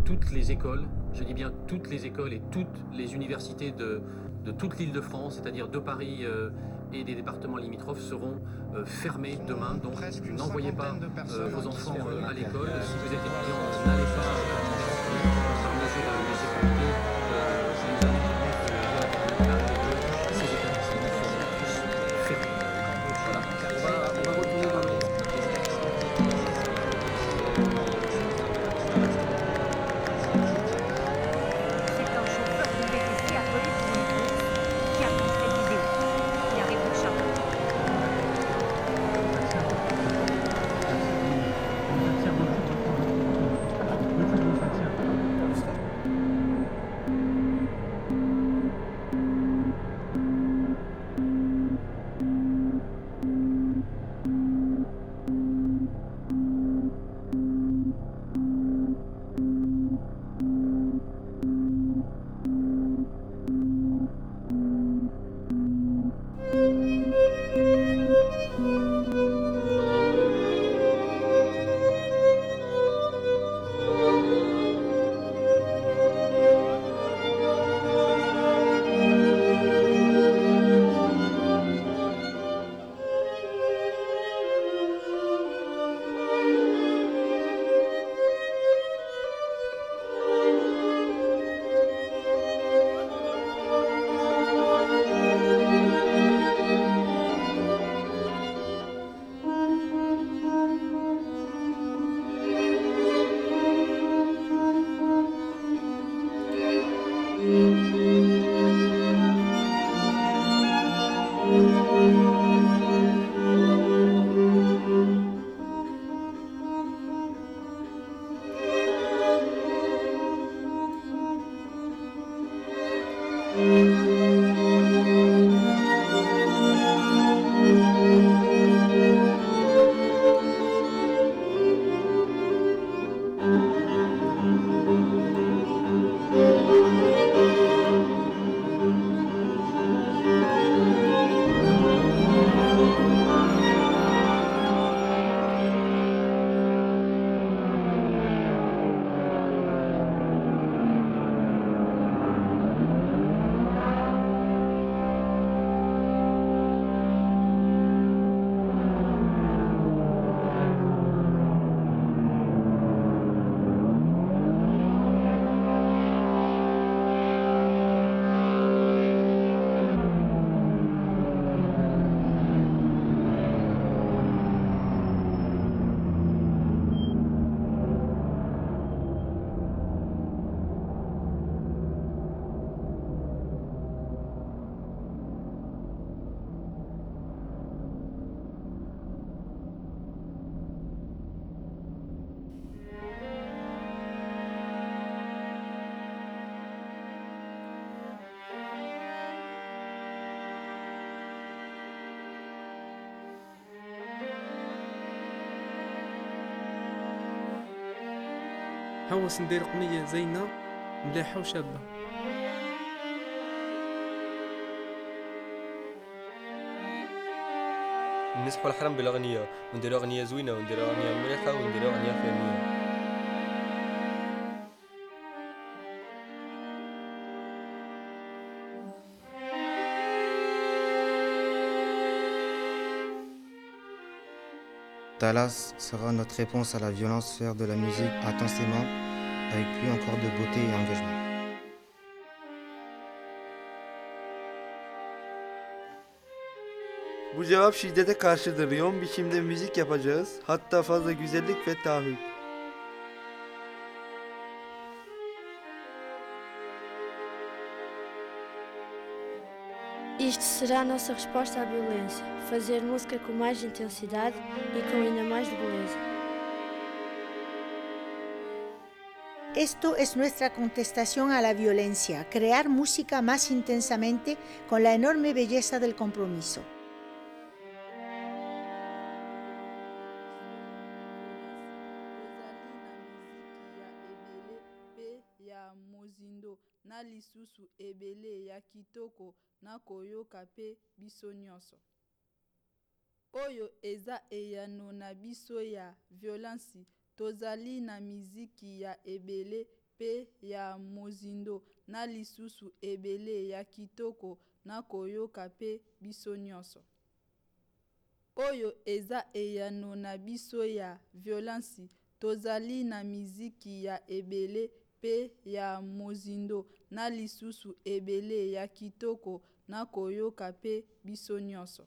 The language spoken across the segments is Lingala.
toutes les écoles, je dis bien toutes les écoles et toutes les universités de toute l'Île-de-France, c'est-à-dire de Paris et des départements limitrophes, seront fermées demain. Donc n'envoyez pas vos enfants à l'école. Si vous êtes étudiant, n'allez pas par mesure de sécurité. Nous annoncerons que ces établissements seront tous fermés. Voilà. On va retourner dans les C'est un chauffeur du VTC appelé pour une course qui a pris cette vidéo. Il arrive de Charles. حوس ندير أغنية زينة مليحة وشابة. نسحوا الحرم بالأغنية ونديروا أغنية زوينة ونديروا أغنية مليحة ونديروا أغنية فنية. Talas sera notre réponse à la violence, faire de la musique intensément, avec plus encore de beauté et engagement. Bu cevap şiddete karşıdır. Yoğun biçimde müzik yapacağız. Hatta fazla güzellik ve taahhüt. Isto será a nossa resposta à violência. Fazer música com mais intensidade e com ainda mais de beleza. Esto es nuestra contestación a la violencia, crear música más intensamente con la enorme belleza del compromiso. na lisusu ebele ya kitoko na koyoka pe biso nyonso. Oyo eza eyano na biso ya violence, tozali na miziki ya ebele mpe ya mozindo na lisusu ebele ya kitoko na koyoka mpe biso nyonso. Oyo eza eyano na biso ya violence, tozali na miziki ya ebele mpe ya mozindo na lisusu ebele ya kitoko na koyoka mpe biso nyonso.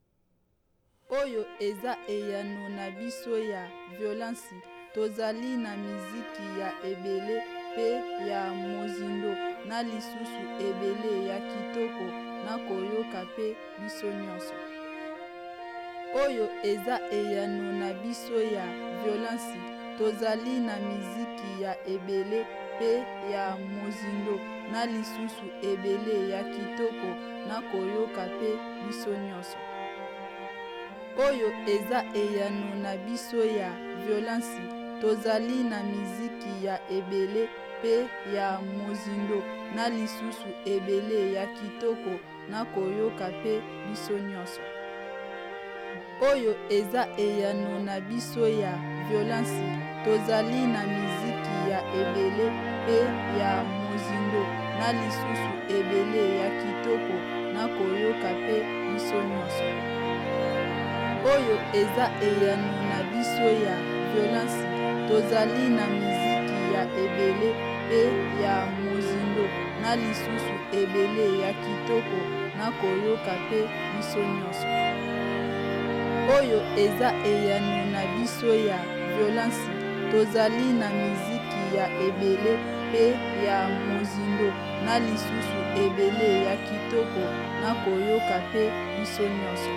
Oyo eza eyano na biso ya violence, tozali na miziki ya ebele mpe ya mozindo na lisusu ebele ya kitoko na koyoka mpe biso nyonso. Oyo eza eyano na biso ya violence, tozali na miziki ya ebele mpe ya mozindo na lisusu ebele ya kitoko na koyoka mpe biso nyonso. Oyo eza eyano na biso ya violence, tozali na miziki ya ebele mpe ya mozindo na lisusu ebele ya kitoko na koyoka mpe biso nyonso. Oyo eza eyano na biso ya violence, tozali na miziki ya ebele mpe ya mozindo na lisusu ebele ya kitoko na koyoka mpe biso nyonso. Oyo eza eyano na biso ya violence, tozali na miziki ya ebele mpe ya mozindo na lisusu ebele ya kitoko na koyoka mpe biso nyonso. Oyo eza eyano na biso ya violence, tozali na miziki ya ebele mpe ya mozindo na lisusu ebele ya kitoko na koyoka mpe biso nyonso.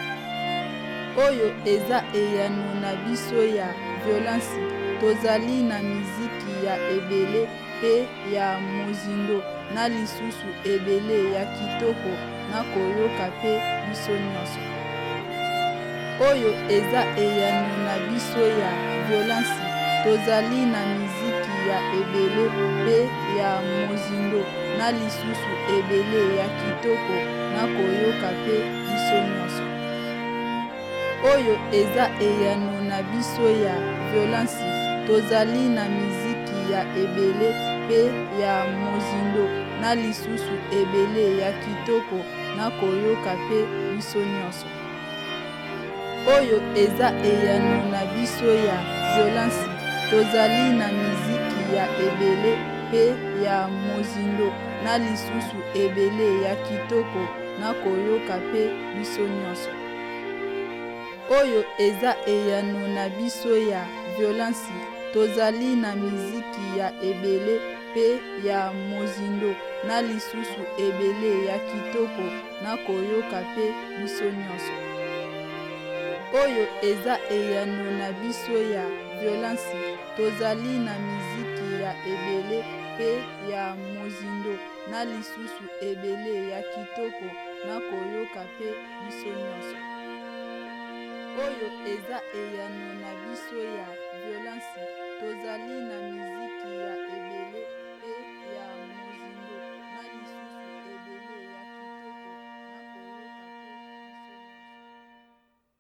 Oyo eza eyano na biso ya violence, tozali na miziki ya ebele mpe ya mozindo na lisusu ebele ya kitoko na koyoka mpe biso nyonso. Oyo eza eyano na biso ya violence, tozali na miziki ya ebele mpe ya mozindo na lisusu ebele ya kitoko na koyoka mpe biso nyonso. Oyo eza eyano na biso ya violence, tozali na miziki ya ebele mpe ya mozindo na lisusu ebele ya kitoko na koyoka mpe biso nyonso. Oyo eza eyano na biso ya violence, tozali na miziki ya ebele mpe ya mozindo na lisusu ebele ya kitoko na koyoka mpe biso nyonso. Oyo eza eyano na biso ya violence, tozali na miziki ya ebele mpe ya mozindo na lisusu ebele ya kitoko na koyoka mpe biso nyonso. Oyo eza eyano na biso ya violence, tozali na miziki ya ebele mpe ya mozindo na lisusu ebele ya kitoko na koyoka mpe biso nyonso. Oyo eza eyano na biso ya violence, tozali na miziki ya ebele mpe ya mozindo na lisusu ebele ya kitoko na koyoka mpe biso nyonso.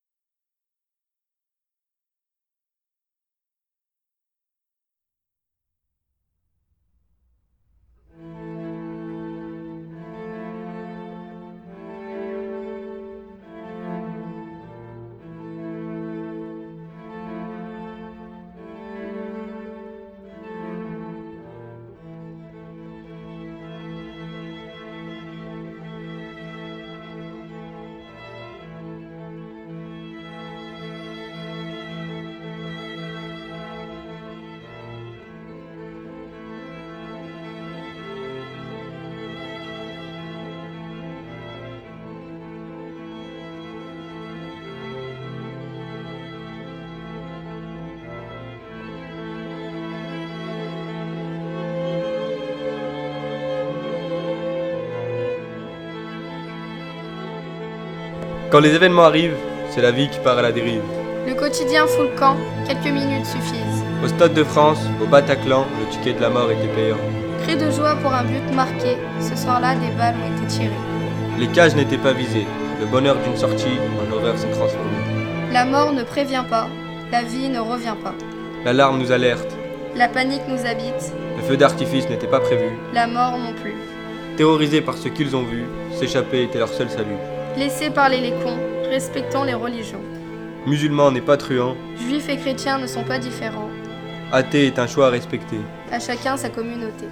Quand les événements arrivent, c'est la vie qui part à la dérive. Le quotidien fout le camp, quelques minutes suffisent. Au Stade de France, au Bataclan, le ticket de la mort était payant. Cri de joie pour un but marqué, ce soir-là des balles ont été tirées. Les cages n'étaient pas visées, le bonheur d'une sortie en horreur s'est transformé. La mort ne prévient pas, la vie ne revient pas. L'alarme nous alerte, La panique nous habite, Le feu d'artifice n'était pas prévu. la mort non plus. Terrorisés par ce qu'ils ont vu, s'échapper était leur seul salut. Laissez parler les cons, respectons les religions. Musulman n'est pas truand. Juifs et chrétiens ne sont pas différents. Athée est un choix à respecter. À chacun sa communauté.